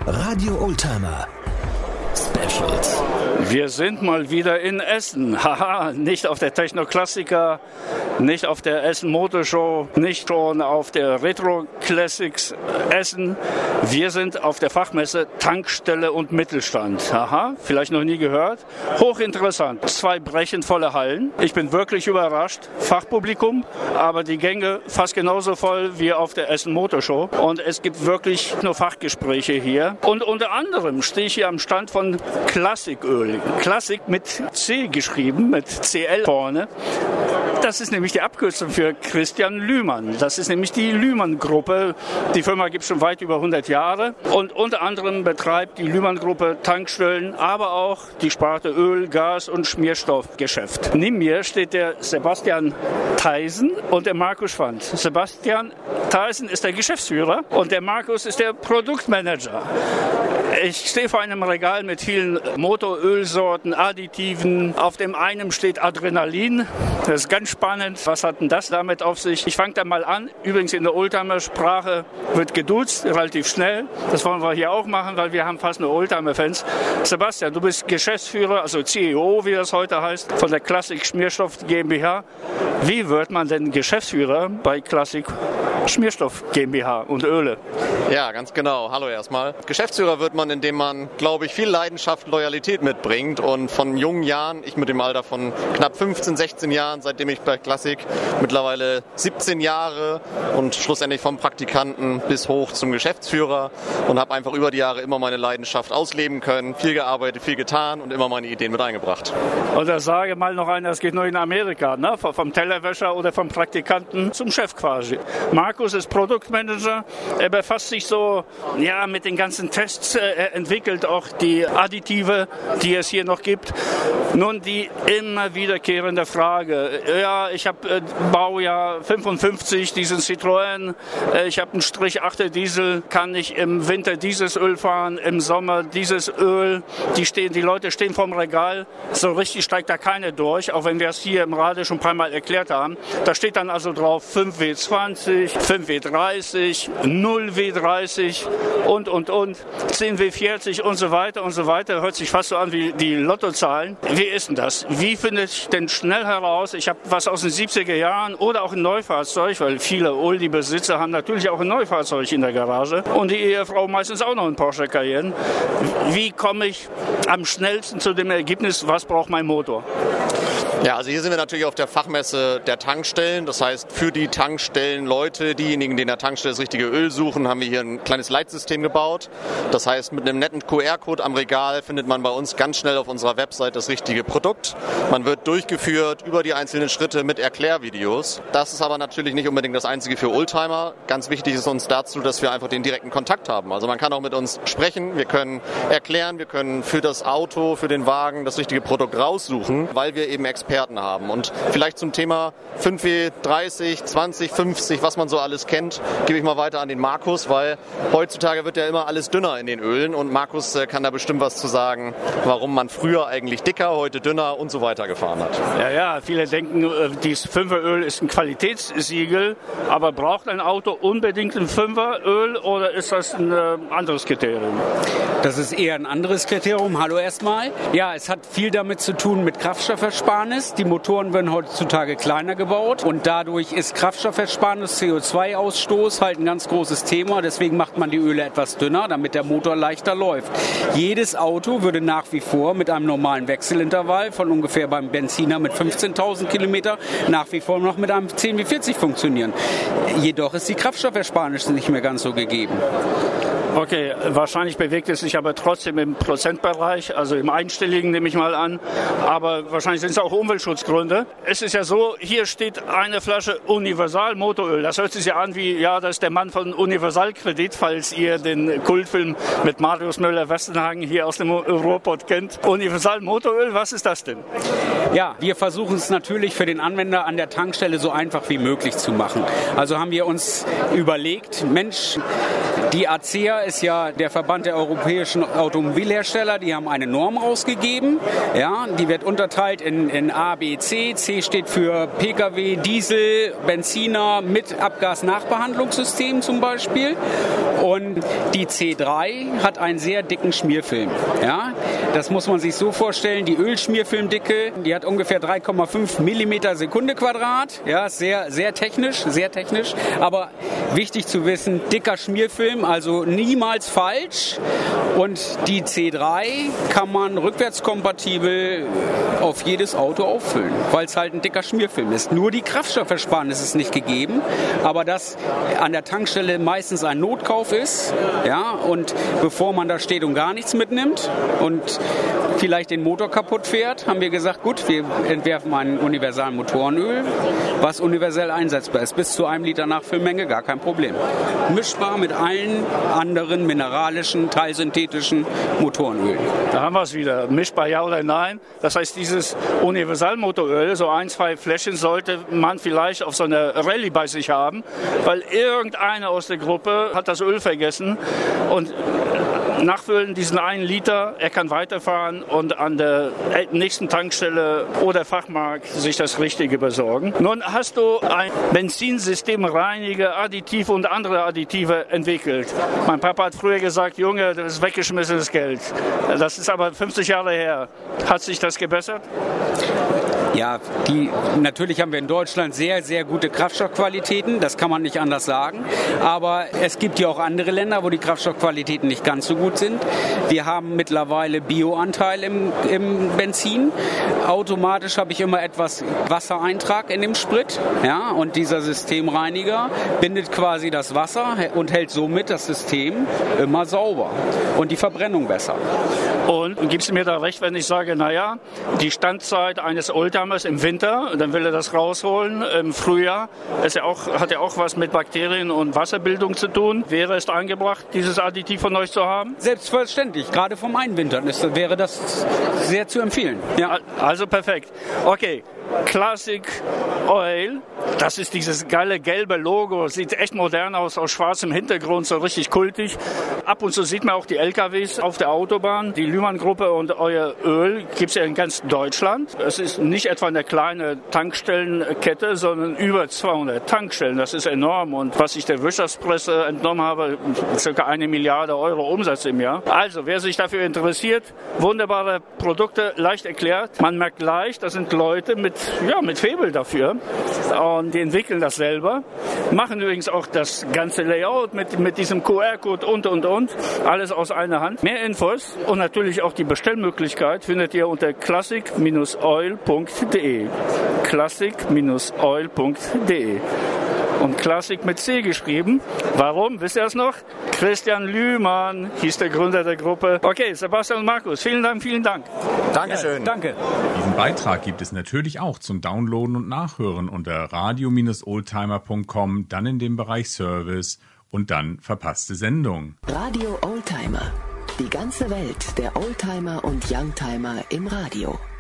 Radio Oldtimer Specials. Wir sind mal wieder in Essen. Haha, nicht auf der Techno-Klassiker, nicht auf der Essen Motorshow, nicht schon auf der Retro Classics Essen. Wir sind auf der Fachmesse Tankstelle und Mittelstand. Haha, vielleicht noch nie gehört. Hochinteressant. 2 brechend volle Hallen. Ich bin wirklich überrascht. Fachpublikum, aber die Gänge fast genauso voll wie auf der Essen Motorshow. Und es gibt wirklich nur Fachgespräche hier. Und unter anderem stehe ich hier am Stand von Klassiköl. Klassik mit C geschrieben, mit CL vorne. Das ist nämlich die Abkürzung für Christian Lühmann. Das ist nämlich die Lühmann-Gruppe. Die Firma gibt es schon weit über 100 Jahre. Und unter anderem betreibt die Lühmann-Gruppe Tankstellen, aber auch die Sparte Öl, Gas und Schmierstoffgeschäft. Neben mir steht der Sebastian Theisen und der Markus Schwand. Sebastian Theisen ist der Geschäftsführer und der Markus ist der Produktmanager. Ich stehe vor einem Regal mit vielen Motorölsorten, Additiven. Auf dem einen steht Adrenalin. Das ist ganz spannend. Was hat denn das damit auf sich? Ich fange da mal an. Übrigens in der Oldtimer-Sprache wird geduzt, relativ schnell. Das wollen wir hier auch machen, weil wir haben fast nur Oldtimer-Fans. Sebastian, du bist Geschäftsführer, also CEO, wie das heute heißt, von der Klassik Schmierstoff GmbH. Wie wird man denn Geschäftsführer bei Klassik Schmierstoff GmbH und Öle? Ja, ganz genau. Hallo erstmal. Geschäftsführer wird man, indem man, glaube ich, viel Leidenschaft, Loyalität mitbringt und von jungen Jahren, ich mit dem Alter von knapp 15, 16 Jahren, seitdem ich bei Klassik mittlerweile 17 Jahre und schlussendlich vom Praktikanten bis hoch zum Geschäftsführer und habe einfach über die Jahre immer meine Leidenschaft ausleben können, viel gearbeitet, viel getan und immer meine Ideen mit eingebracht. Und da sage mal noch einer, das geht nur in Amerika, ne? Vom Tellerwäscher oder vom Praktikanten zum Chef quasi. Markus ist Produktmanager, er befasst sich so mit den ganzen Tests, er entwickelt auch die Additive, die es hier noch gibt. Nun die immer wiederkehrende Frage, ja, ich habe Baujahr 55, diesen Citroën, ich habe einen Strich 8er Diesel, kann ich im Winter dieses Öl fahren, im Sommer dieses Öl, die Leute stehen vorm Regal, so richtig steigt da keiner durch, auch wenn wir es hier im Radio schon ein paar Mal erklärt haben. Da steht dann also drauf 5W20, 5W30, 0W30 und, 10W40 und so weiter, hört sich fast so an wie die Lottozahlen. Wie ist denn das? Wie finde ich denn schnell heraus, ich habe was aus den 70er Jahren oder auch ein Neufahrzeug, weil viele Oldie-Besitzer haben natürlich auch ein Neufahrzeug in der Garage und die Ehefrau meistens auch noch einen Porsche Cayenne. Wie komme ich am schnellsten zu dem Ergebnis, was braucht mein Motor? Ja, also hier sind wir natürlich auf der Fachmesse der Tankstellen. Das heißt, für die Tankstellenleute, diejenigen, die in der Tankstelle das richtige Öl suchen, haben wir hier ein kleines Leitsystem gebaut. Das heißt, mit einem netten QR-Code am Regal findet man bei uns ganz schnell auf unserer Website das richtige Produkt. Man wird durchgeführt über die einzelnen Schritte mit Erklärvideos. Das ist aber natürlich nicht unbedingt das Einzige für Oldtimer. Ganz wichtig ist uns dazu, dass wir einfach den direkten Kontakt haben. Also man kann auch mit uns sprechen, wir können erklären, wir können für das Auto, für den Wagen das richtige Produkt raussuchen, weil wir eben Experten haben. Und vielleicht zum Thema 5W30, 20, 50, was man so alles kennt, gebe ich mal weiter an den Markus, weil heutzutage wird ja immer alles dünner in den Ölen und Markus kann da bestimmt was zu sagen, warum man früher eigentlich dicker, heute dünner und so weiter gefahren hat. Ja, viele denken, dieses 5er-Öl ist ein Qualitätssiegel, aber braucht ein Auto unbedingt ein 5er-Öl oder ist das ein anderes Kriterium? Das ist eher ein anderes Kriterium. Hallo erstmal. Ja, es hat viel damit zu tun mit Kraftstoffersparnis. Die Motoren werden heutzutage kleiner gebaut und dadurch ist Kraftstoffersparnis, CO2-Ausstoß halt ein ganz großes Thema. Deswegen macht man die Öle etwas dünner, damit der Motor leichter läuft. Jedes Auto würde nach wie vor mit einem normalen Wechselintervall von ungefähr beim Benziner mit 15.000 Kilometer nach wie vor noch mit einem 10W40 funktionieren. Jedoch ist die Kraftstoffersparnis nicht mehr ganz so gegeben. Okay, wahrscheinlich bewegt es sich aber trotzdem im Prozentbereich, also im Einstelligen nehme ich mal an, aber wahrscheinlich sind es auch Umweltschutzgründe. Es ist ja so, hier steht eine Flasche Universal Motoröl. Das hört sich ja an wie, ja, das ist der Mann von Universalkredit, falls ihr den Kultfilm mit Marius Müller-Westernhagen hier aus dem Ruhrpott kennt. Universal Motoröl, was ist das denn? Ja, wir versuchen es natürlich für den Anwender an der Tankstelle so einfach wie möglich zu machen. Also haben wir uns überlegt, Mensch, die ACEA ist ja der Verband der europäischen Automobilhersteller, die haben eine Norm rausgegeben. Ja, die wird unterteilt in A, B, C. C steht für Pkw, Diesel, Benziner mit Abgasnachbehandlungssystem zum Beispiel. Und Die C3 hat einen sehr dicken Schmierfilm. Ja? Das muss man sich so vorstellen. Die Ölschmierfilmdicke, die hat ungefähr 3,5 mm Sekunde Quadrat. Ja, sehr, sehr technisch, aber wichtig zu wissen, dicker Schmierfilm, also niemals falsch. Und die C3 kann man rückwärtskompatibel auf jedes Auto auffüllen, weil es halt ein dicker Schmierfilm ist. Nur die Kraftstoffersparnis ist nicht gegeben, aber das an der Tankstelle meistens ein Notkauf ist. Ja, und bevor man da steht und gar nichts mitnimmt und vielleicht den Motor kaputt fährt, haben wir gesagt, gut, wir entwerfen ein universalen Motorenöl, was universell einsetzbar ist. Bis zu 1 Liter Nachfüllmenge, gar kein Problem. Mischbar mit allen anderen mineralischen, teilsynthetischen Motorenölen. Da haben wir es wieder. Mischbar ja oder nein. Das heißt, dieses Universalmotoröl, so 1, 2 Fläschchen sollte man vielleicht auf so einer Rallye bei sich haben, weil irgendeiner aus der Gruppe hat das Öl vergessen und nachfüllen diesen 1 Liter, er kann weiterfahren und an der nächsten Tankstelle oder Fachmarkt sich das Richtige besorgen. Nun hast du ein Benzinsystemreiniger, Additiv und andere Additive entwickelt. Mein Papa hat früher gesagt, Junge, das ist weggeschmissenes Geld. Das ist aber 50 Jahre her. Hat sich das gebessert? Ja, natürlich haben wir in Deutschland sehr, sehr gute Kraftstoffqualitäten, das kann man nicht anders sagen. Aber es gibt ja auch andere Länder, wo die Kraftstoffqualitäten nicht ganz so gut sind. Wir haben mittlerweile Bioanteil im Benzin. Automatisch habe ich immer etwas Wassereintrag in dem Sprit. Ja, und dieser Systemreiniger bindet quasi das Wasser und hält somit das System immer sauber und die Verbrennung besser. Und gibst du mir da recht, wenn ich sage, naja, die Standzeit eines Oldtimers im Winter, dann will er das rausholen. Im Frühjahr hat ja auch was mit Bakterien und Wasserbildung zu tun. Wäre es angebracht, dieses Additiv von euch zu haben? Selbstverständlich, gerade vom Einwintern wäre das sehr zu empfehlen. Ja. Also perfekt. Okay. Classic Oil, das ist dieses geile gelbe Logo, sieht echt modern aus schwarzem Hintergrund, so richtig kultig. Ab und zu sieht man auch die LKWs auf der Autobahn. Die Lühmann-Gruppe und euer Öl gibt es ja in ganz Deutschland. Es ist nicht etwa eine kleine Tankstellenkette, sondern über 200 Tankstellen. Das ist enorm und was ich der Wirtschaftspresse entnommen habe, ca. 1 Milliarde Euro Umsatz im Jahr. Also, wer sich dafür interessiert, wunderbare Produkte, leicht erklärt. Man merkt leicht, das sind Leute mit Faible dafür und die entwickeln das selber, machen übrigens auch das ganze Layout mit diesem QR-Code und. Alles aus einer Hand. Mehr Infos und natürlich auch die Bestellmöglichkeit findet ihr unter classic-oil.de. classic-oil.de. Und Classic mit C geschrieben. Warum? Wisst ihr das noch? Christian Lühmann hieß der Gründer der Gruppe. Okay, Sebastian und Markus, vielen Dank. Dankeschön. Ja, danke. Diesen Beitrag gibt es natürlich auch zum Downloaden und Nachhören unter radio-oldtimer.com, dann in dem Bereich Service und dann verpasste Sendung. Radio Oldtimer. Die ganze Welt der Oldtimer und Youngtimer im Radio.